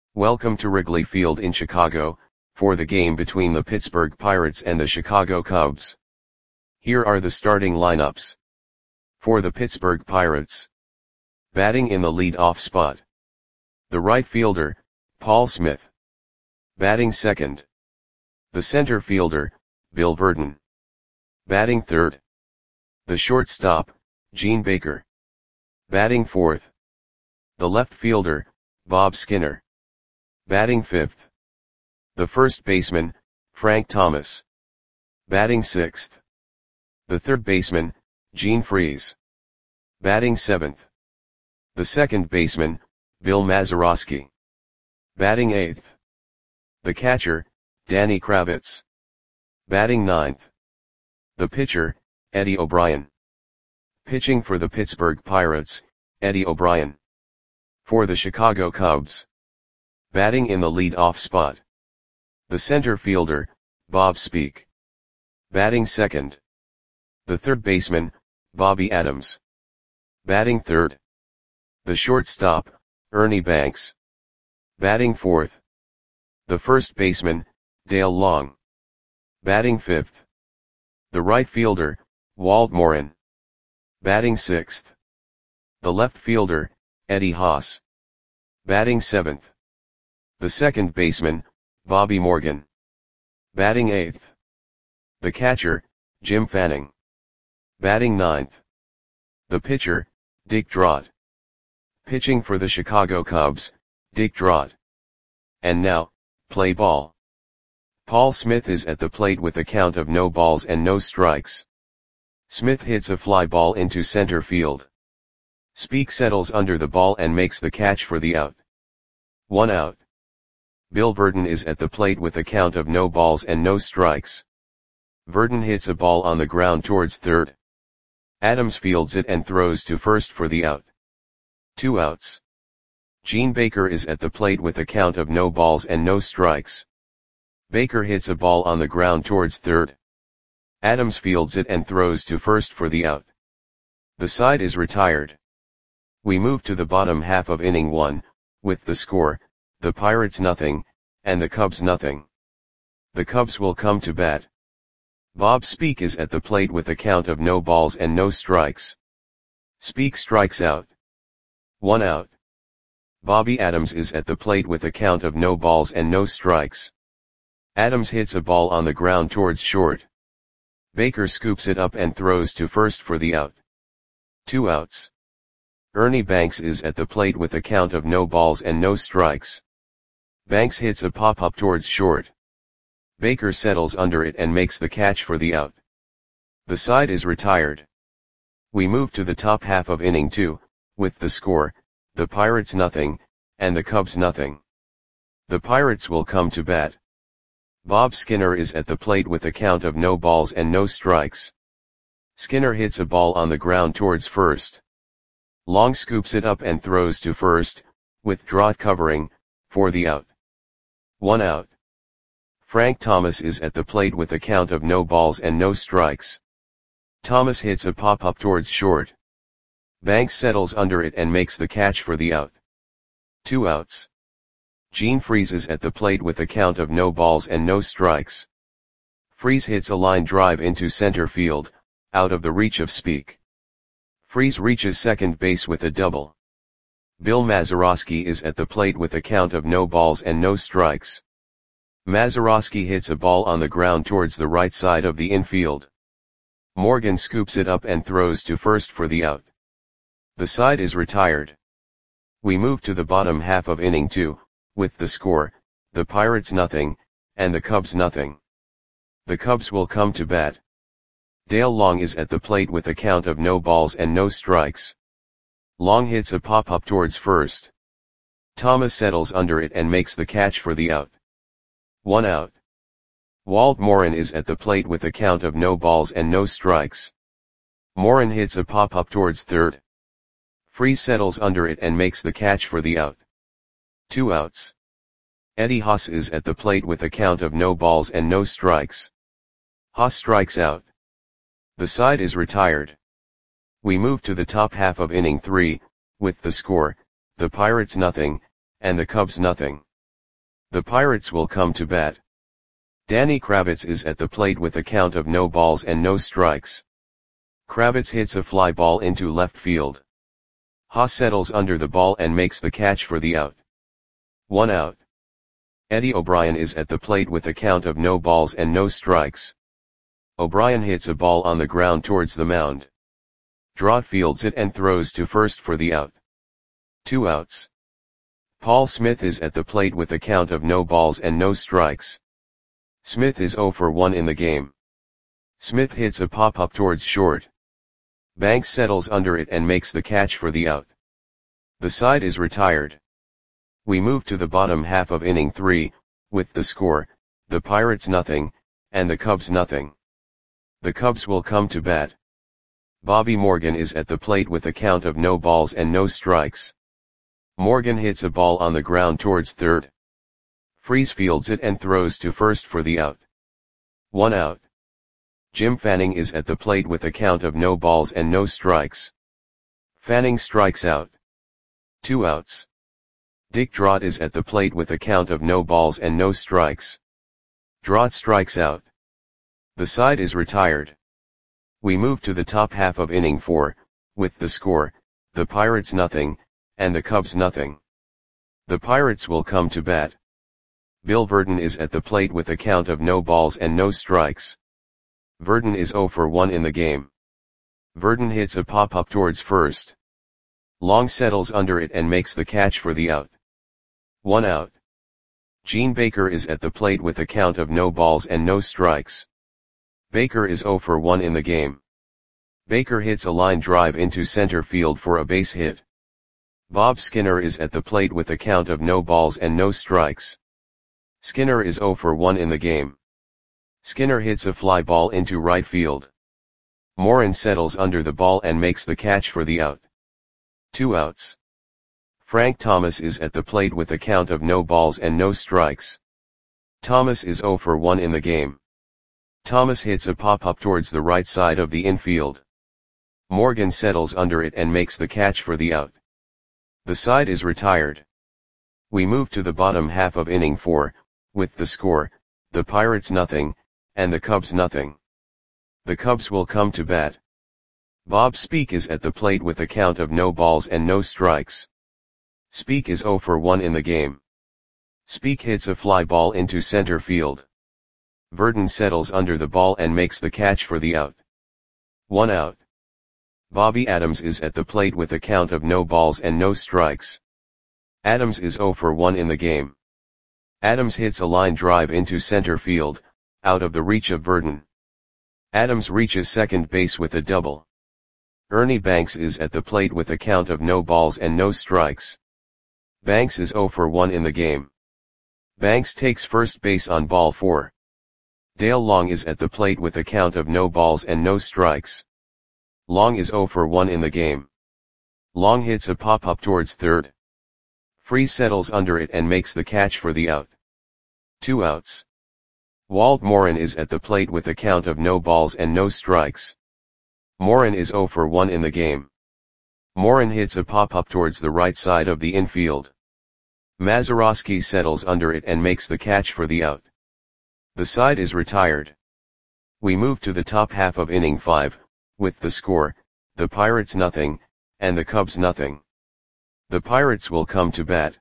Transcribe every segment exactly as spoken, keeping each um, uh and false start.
Welcome to Wrigley Field in Chicago, for the game between the Pittsburgh Pirates and the Chicago Cubs. Here are the starting lineups. For the Pittsburgh Pirates. Batting in the lead-off spot. The right fielder, Paul Smith. Batting second. The center fielder, Bill Virdon. Batting third. The shortstop, Gene Baker. Batting fourth. The left fielder, Bob Skinner. Batting fifth. The first baseman, Frank Thomas. Batting sixth. The third baseman, Gene Freese. Batting seventh. The second baseman, Bill Mazeroski. Batting eighth. The catcher, Danny Kravitz. Batting ninth. The pitcher, Eddie O'Brien. Pitching for the Pittsburgh Pirates, Eddie O'Brien. For the Chicago Cubs. Batting in the lead-off spot. The center fielder, Bob Speak. Batting second. The third baseman, Bobby Adams. Batting third. The shortstop, Ernie Banks. Batting fourth. The first baseman, Dale Long. Batting fifth. The right fielder, Walt Morin. Batting sixth. The left fielder, Eddie Haas. Batting seventh. The second baseman, Bobby Morgan. Batting eighth. The catcher, Jim Fanning. Batting ninth. The pitcher, Dick Drott. Pitching for the Chicago Cubs, Dick Drott. And now, play ball. Paul Smith is at the plate with a count of no balls and no strikes. Smith hits a fly ball into center field. Speak settles under the ball and makes the catch for the out. One out. Bill Virdon is at the plate with a count of no balls and no strikes. Virdon hits a ball on the ground towards third. Adams fields it and throws to first for the out. Two outs. Gene Baker is at the plate with a count of no balls and no strikes. Baker hits a ball on the ground towards third. Adams fields it and throws to first for the out. The side is retired. We move to the bottom half of inning one, with the score, the Pirates nothing, and the Cubs nothing. The Cubs will come to bat. Bob Speak is at the plate with a count of no balls and no strikes. Speak strikes out. One out. Bobby Adams is at the plate with a count of no balls and no strikes. Adams hits a ball on the ground towards short. Baker scoops it up and throws to first for the out. Two outs. Ernie Banks is at the plate with a count of no balls and no strikes. Banks hits a pop-up towards short. Baker settles under it and makes the catch for the out. The side is retired. We move to the top half of inning two, with the score, the Pirates nothing, and the Cubs nothing. The Pirates will come to bat. Bob Skinner is at the plate with a count of no balls and no strikes. Skinner hits a ball on the ground towards first. Long scoops it up and throws to first, with Drott covering, for the out. One out. Frank Thomas is at the plate with a count of no balls and no strikes. Thomas hits a pop-up towards short. Banks settles under it and makes the catch for the out. Two outs. Gene Freese is at the plate with a count of no balls and no strikes. Freese hits a line drive into center field, out of the reach of Speak. Freese reaches second base with a double. Bill Mazeroski is at the plate with a count of no balls and no strikes. Mazeroski hits a ball on the ground towards the right side of the infield. Morgan scoops it up and throws to first for the out. The side is retired. We move to the bottom half of inning two, with the score, the Pirates nothing, and the Cubs nothing. The Cubs will come to bat. Dale Long is at the plate with a count of no balls and no strikes. Long hits a pop-up towards first. Thomas settles under it and makes the catch for the out. One out. Walt Morin is at the plate with a count of no balls and no strikes. Morin hits a pop-up towards third. Freese settles under it and makes the catch for the out. Two outs. Eddie Haas is at the plate with a count of no balls and no strikes. Haas strikes out. The side is retired. We move to the top half of inning three, with the score, the Pirates nothing, and the Cubs nothing. The Pirates will come to bat. Danny Kravitz is at the plate with a count of no balls and no strikes. Kravitz hits a fly ball into left field. Haas settles under the ball and makes the catch for the out. One out. Eddie O'Brien is at the plate with a count of no balls and no strikes. O'Brien hits a ball on the ground towards the mound. Drott fields it and throws to first for the out. Two outs. Paul Smith is at the plate with a count of no balls and no strikes. Smith is oh for one in the game. Smith hits a pop-up towards short. Banks settles under it and makes the catch for the out. The side is retired. We move to the bottom half of inning three, with the score, the Pirates nothing, and the Cubs nothing. The Cubs will come to bat. Bobby Morgan is at the plate with a count of no balls and no strikes. Morgan hits a ball on the ground towards third. Freese fields it and throws to first for the out. One out. Jim Fanning is at the plate with a count of no balls and no strikes. Fanning strikes out. Two outs. Dick Drott is at the plate with a count of no balls and no strikes. Drott strikes out. The side is retired. We move to the top half of inning four, with the score, the Pirates nothing, and the Cubs nothing. The Pirates will come to bat. Bill Verdon is at the plate with a count of no balls and no strikes. Verdon is oh for one in the game. Verdon hits a pop-up towards first. Long settles under it and makes the catch for the out. One out. Gene Baker is at the plate with a count of no balls and no strikes. Baker is oh for one in the game. Baker hits a line drive into center field for a base hit. Bob Skinner is at the plate with a count of no balls and no strikes. Skinner is oh for one in the game. Skinner hits a fly ball into right field. Morin settles under the ball and makes the catch for the out. Two outs. Frank Thomas is at the plate with a count of no balls and no strikes. Thomas is oh for one in the game. Thomas hits a pop-up towards the right side of the infield. Morgan settles under it and makes the catch for the out. The side is retired. We move to the bottom half of inning four, with the score, the Pirates nothing, and the Cubs nothing. The Cubs will come to bat. Bob Speak is at the plate with a count of no balls and no strikes. Speak is oh for one in the game. Speak hits a fly ball into center field. Verdon settles under the ball and makes the catch for the out. One out. Bobby Adams is at the plate with a count of no balls and no strikes. Adams is oh for one in the game. Adams hits a line drive into center field, out of the reach of Verdon. Adams reaches second base with a double. Ernie Banks is at the plate with a count of no balls and no strikes. Banks is oh for one in the game. Banks takes first base on ball four. Dale Long is at the plate with a count of no balls and no strikes. Long is oh for one in the game. Long hits a pop-up towards third. Freese settles under it and makes the catch for the out. Two outs. Walt Morin is at the plate with a count of no balls and no strikes. Morin is oh for one in the game. Morin hits a pop-up towards the right side of the infield. Mazeroski settles under it and makes the catch for the out. The side is retired. We move to the top half of inning five, with the score, the Pirates nothing, and the Cubs nothing. The Pirates will come to bat.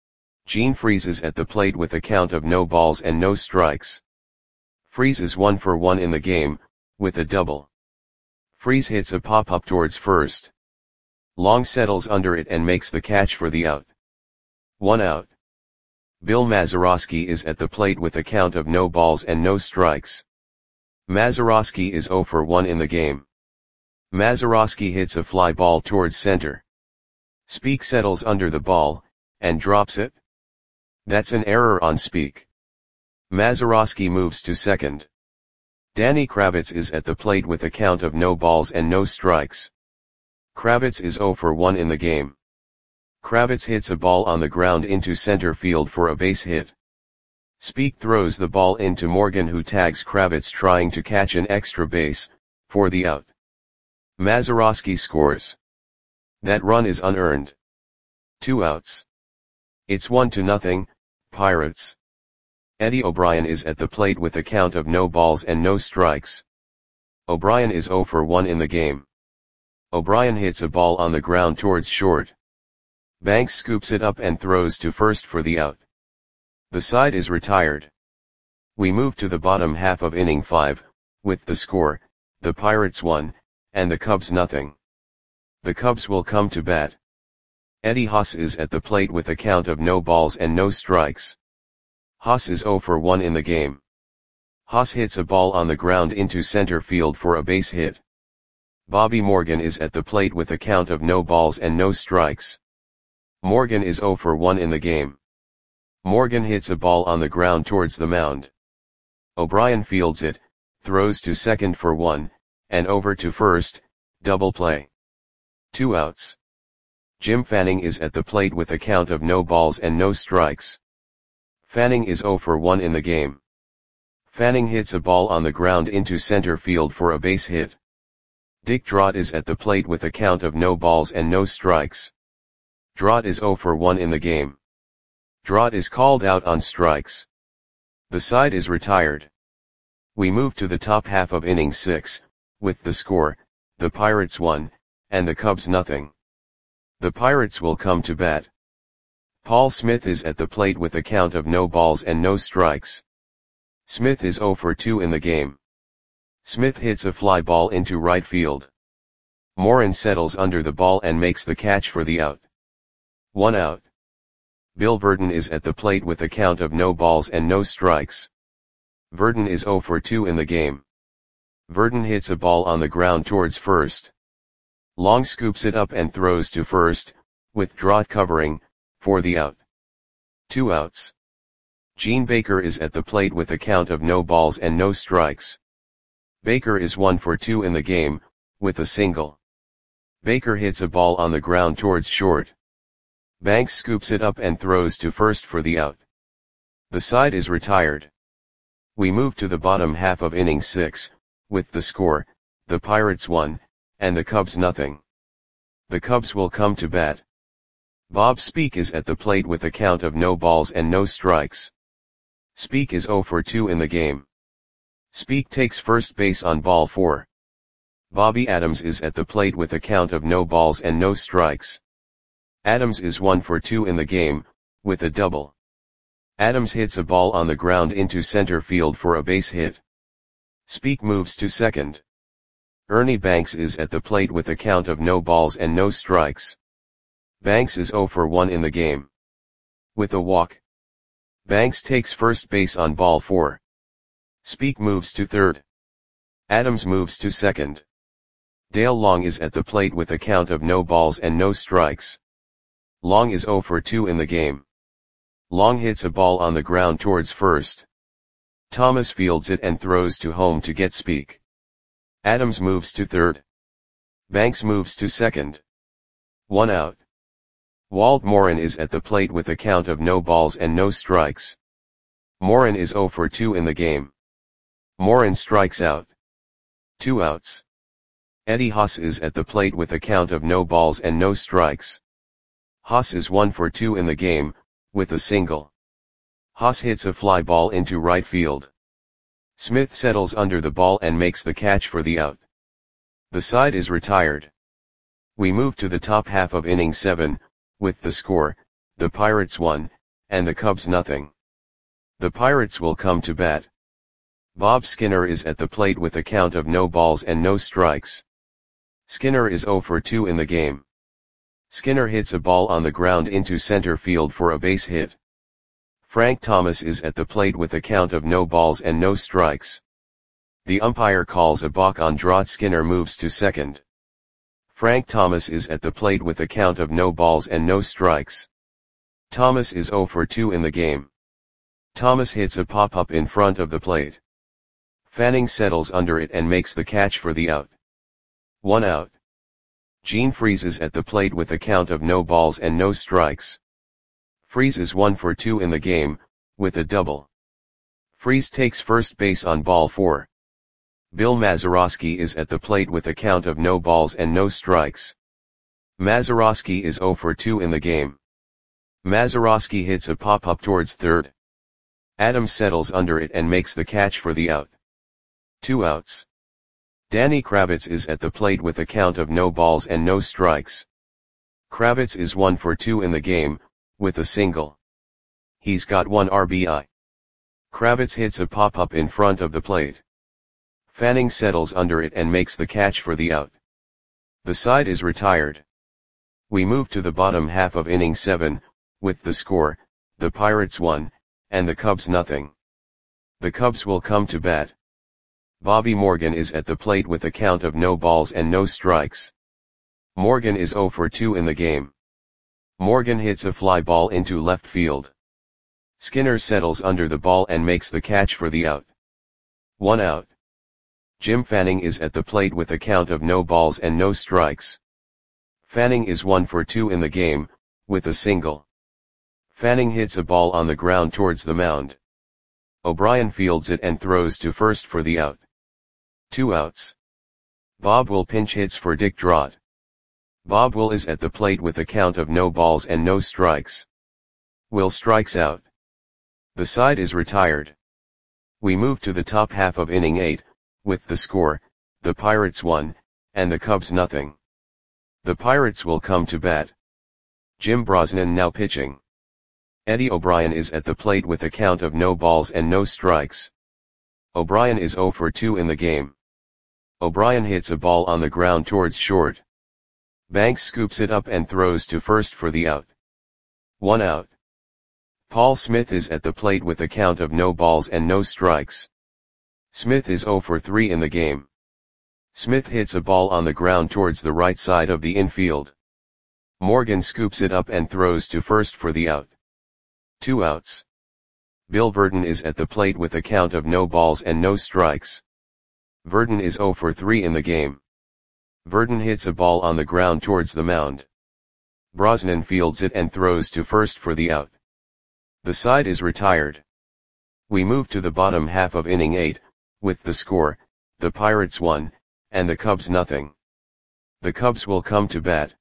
Gene Freese is at the plate with a count of no balls and no strikes. Freese is one for one in the game, with a double. Freese hits a pop-up towards first. Long settles under it and makes the catch for the out. One out. Bill Mazeroski is at the plate with a count of no balls and no strikes. Mazeroski is oh for one in the game. Mazeroski hits a fly ball towards center. Speak settles under the ball, and drops it. That's an error on Speak. Mazeroski moves to second. Danny Kravitz is at the plate with a count of no balls and no strikes. Kravitz is oh for one in the game. Kravitz hits a ball on the ground into center field for a base hit. Speak throws the ball into Morgan, who tags Kravitz trying to catch an extra base, for the out. Mazeroski scores. That run is unearned. Two outs. It's one to nothing, Pirates. Eddie O'Brien is at the plate with a count of no balls and no strikes. O'Brien is zero for one in the game. O'Brien hits a ball on the ground towards short. Banks scoops it up and throws to first for the out. The side is retired. We move to the bottom half of inning five, with the score, the Pirates one, and the Cubs nothing. The Cubs will come to bat. Eddie Haas is at the plate with a count of no balls and no strikes. Haas is zero for one in the game. Haas hits a ball on the ground into center field for a base hit. Bobby Morgan is at the plate with a count of no balls and no strikes. Morgan is zero for one in the game. Morgan hits a ball on the ground towards the mound. O'Brien fields it, throws to second for one, and over to first, double play. Two outs. Jim Fanning is at the plate with a count of no balls and no strikes. Fanning is zero for one in the game. Fanning hits a ball on the ground into center field for a base hit. Dick Drott is at the plate with a count of no balls and no strikes. Drott is zero for one in the game. Drott is called out on strikes. The side is retired. We move to the top half of inning six, with the score, the Pirates one, and the Cubs nothing. The Pirates will come to bat. Paul Smith is at the plate with a count of no balls and no strikes. Smith is zero for two in the game. Smith hits a fly ball into right field. Morin settles under the ball and makes the catch for the out. One out. Bill Verdon is at the plate with a count of no balls and no strikes. Verdon is zero for two in the game. Verdon hits a ball on the ground towards first. Long scoops it up and throws to first, with Drott covering, for the out. Two outs. Gene Baker is at the plate with a count of no balls and no strikes. Baker is one for two in the game, with a single. Baker hits a ball on the ground towards short. Banks scoops it up and throws to first for the out. The side is retired. We move to the bottom half of inning six, with the score, the Pirates one, and the Cubs nothing. The Cubs will come to bat. Bob Speak is at the plate with a count of no balls and no strikes. Speak is zero for two in the game. Speak takes first base on ball four. Bobby Adams is at the plate with a count of no balls and no strikes. Adams is one for two in the game, with a double. Adams hits a ball on the ground into center field for a base hit. Speak moves to second. Ernie Banks is at the plate with a count of no balls and no strikes. Banks is zero for one in the game. With a walk. Banks takes first base on ball four. Speak moves to third. Adams moves to second. Dale Long is at the plate with a count of no balls and no strikes. Long is zero for two in the game. Long hits a ball on the ground towards first. Thomas fields it and throws to home to get Speak. Adams moves to third. Banks moves to second. One out. Walt Morin is at the plate with a count of no balls and no strikes. Morin is zero for two in the game. Morin strikes out. Two outs. Eddie Haas is at the plate with a count of no balls and no strikes. Haas is one for two in the game, with a single. Haas hits a fly ball into right field. Smith settles under the ball and makes the catch for the out. The side is retired. We move to the top half of inning seven, with the score, the Pirates one, and the Cubs nothing. The Pirates will come to bat. Bob Skinner is at the plate with a count of no balls and no strikes. Skinner is zero for two in the game. Skinner hits a ball on the ground into center field for a base hit. Frank Thomas is at the plate with a count of no balls and no strikes. The umpire calls a balk on Drott. Skinner moves to second. Frank Thomas is at the plate with a count of no balls and no strikes. Thomas is zero for two in the game. Thomas hits a pop-up in front of the plate. Fanning settles under it and makes the catch for the out. One out. Gene Freese is at the plate with a count of no balls and no strikes. Freese is one for two in the game, with a double. Freese takes first base on ball four. Bill Mazeroski is at the plate with a count of no balls and no strikes. Mazeroski is zero for two in the game. Mazeroski hits a pop-up towards third. Adams settles under it and makes the catch for the out. Two outs. Danny Kravitz is at the plate with a count of no balls and no strikes. Kravitz is one for two in the game, with a single. He's got one R B I. Kravitz hits a pop-up in front of the plate. Fanning settles under it and makes the catch for the out. The side is retired. We move to the bottom half of inning seven, with the score, the Pirates one, and the Cubs nothing. The Cubs will come to bat. Bobby Morgan is at the plate with a count of no balls and no strikes. Morgan is oh for two in the game. Morgan hits a fly ball into left field. Skinner settles under the ball and makes the catch for the out. One out. Jim Fanning is at the plate with a count of no balls and no strikes. Fanning is one for two in the game, with a single. Fanning hits a ball on the ground towards the mound. O'Brien fields it and throws to first for the out. Two outs. Bob Will pinch hits for Dick Drott. Bob Will is at the plate with a count of no balls and no strikes. Will strikes out. The side is retired. We move to the top half of inning eight, with the score, the Pirates one, and the Cubs nothing. The Pirates will come to bat. Jim Brosnan now pitching. Eddie O'Brien is at the plate with a count of no balls and no strikes. O'Brien is oh for two in the game. O'Brien hits a ball on the ground towards short. Banks scoops it up and throws to first for the out. One out. Paul Smith is at the plate with a count of no balls and no strikes. Smith is oh for three in the game. Smith hits a ball on the ground towards the right side of the infield. Morgan scoops it up and throws to first for the out. Two outs. Bill Verdon is at the plate with a count of no balls and no strikes. Verdon is oh for three in the game. Verdon hits a ball on the ground towards the mound. Brosnan fields it and throws to first for the out. The side is retired. We move to the bottom half of inning eight, with the score, the Pirates one, and the Cubs nothing. The Cubs will come to bat.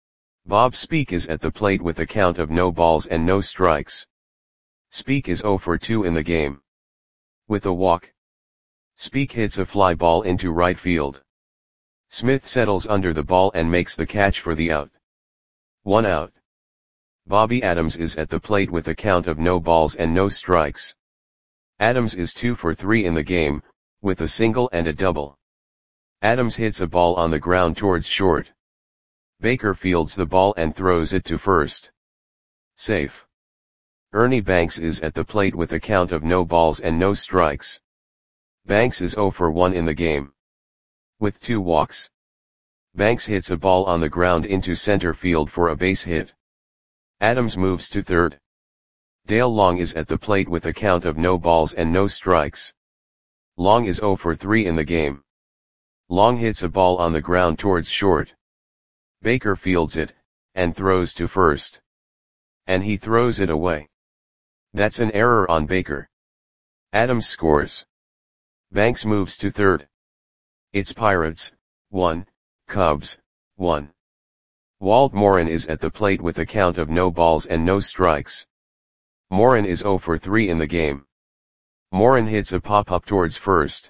Bob Speak is at the plate with a count of no balls and no strikes. Speak is oh for two in the game. With a walk. Speak hits a fly ball into right field. Smith settles under the ball and makes the catch for the out. One out. Bobby Adams is at the plate with a count of no balls and no strikes. Adams is two for three in the game, with a single and a double. Adams hits a ball on the ground towards short. Baker fields the ball and throws it to first. Safe. Ernie Banks is at the plate with a count of no balls and no strikes. Banks is oh for one in the game. With two walks. Banks hits a ball on the ground into center field for a base hit. Adams moves to third. Dale Long is at the plate with a count of no balls and no strikes. Long is oh for three in the game. Long hits a ball on the ground towards short. Baker fields it, and throws to first. And he throws it away. That's an error on Baker. Adams scores. Banks moves to third. It's Pirates, one, Cubs, one. Walt Morin is at the plate with a count of no balls and no strikes. Morin is oh for three in the game. Morin hits a pop-up towards first.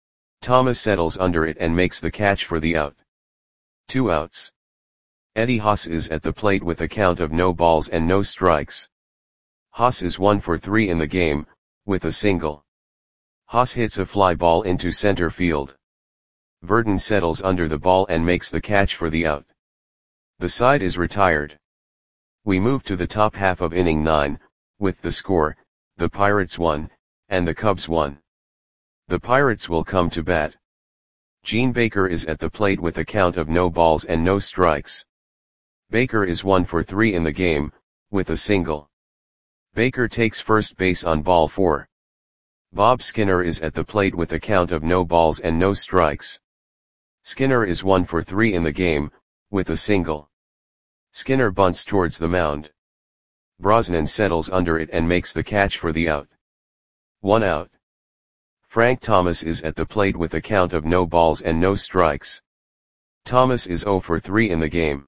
Thomas settles under it and makes the catch for the out. Two outs. Eddie Haas is at the plate with a count of no balls and no strikes. Haas is one for three in the game, with a single. Haas hits a fly ball into center field. Verdon settles under the ball and makes the catch for the out. The side is retired. We move to the top half of inning nine, with the score, the Pirates one, and the Cubs one. The Pirates will come to bat. Gene Baker is at the plate with a count of no balls and no strikes. Baker is one for three in the game, with a single. Baker takes first base on ball four. Bob Skinner is at the plate with a count of no balls and no strikes. Skinner is one for three in the game, with a single. Skinner bunts towards the mound. Brosnan settles under it and makes the catch for the out. One out. Frank Thomas is at the plate with a count of no balls and no strikes. Thomas is oh for three in the game.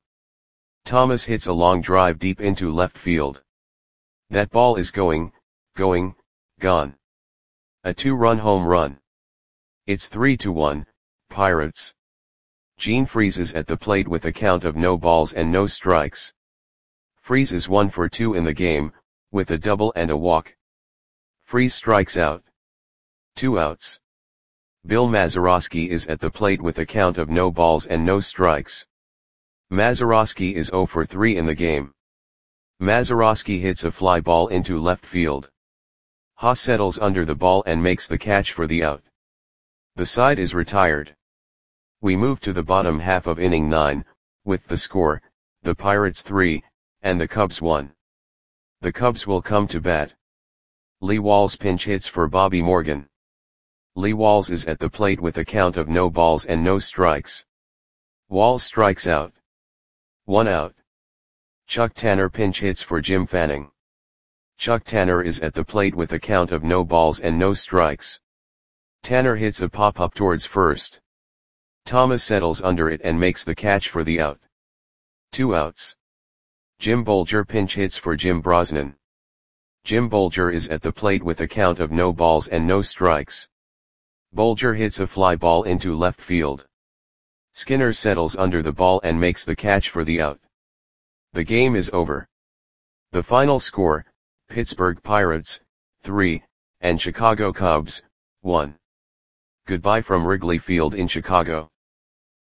Thomas hits a long drive deep into left field. That ball is going, going, gone. A two-run home run. It's three to one, Pirates. Gene freezes at the plate with a count of no balls and no strikes. Freeze is one for two in the game, with a double and a walk. Freeze strikes out. Two outs. Bill Mazeroski is at the plate with a count of no balls and no strikes. Mazeroski is zero for three in the game. Mazeroski hits a fly ball into left field. Haas settles under the ball and makes the catch for the out. The side is retired. We move to the bottom half of inning nine, with the score, the Pirates three, and the Cubs one. The Cubs will come to bat. Lee Walls pinch hits for Bobby Morgan. Lee Walls is at the plate with a count of no balls and no strikes. Walls strikes out. One out. Chuck Tanner pinch hits for Jim Fanning. Chuck Tanner is at the plate with a count of no balls and no strikes. Tanner hits a pop-up towards first. Thomas settles under it and makes the catch for the out. Two outs. Jim Bolger pinch hits for Jim Brosnan. Jim Bolger is at the plate with a count of no balls and no strikes. Bolger hits a fly ball into left field. Skinner settles under the ball and makes the catch for the out. The game is over. The final score, Pittsburgh Pirates, three, and Chicago Cubs, one. Goodbye from Wrigley Field in Chicago.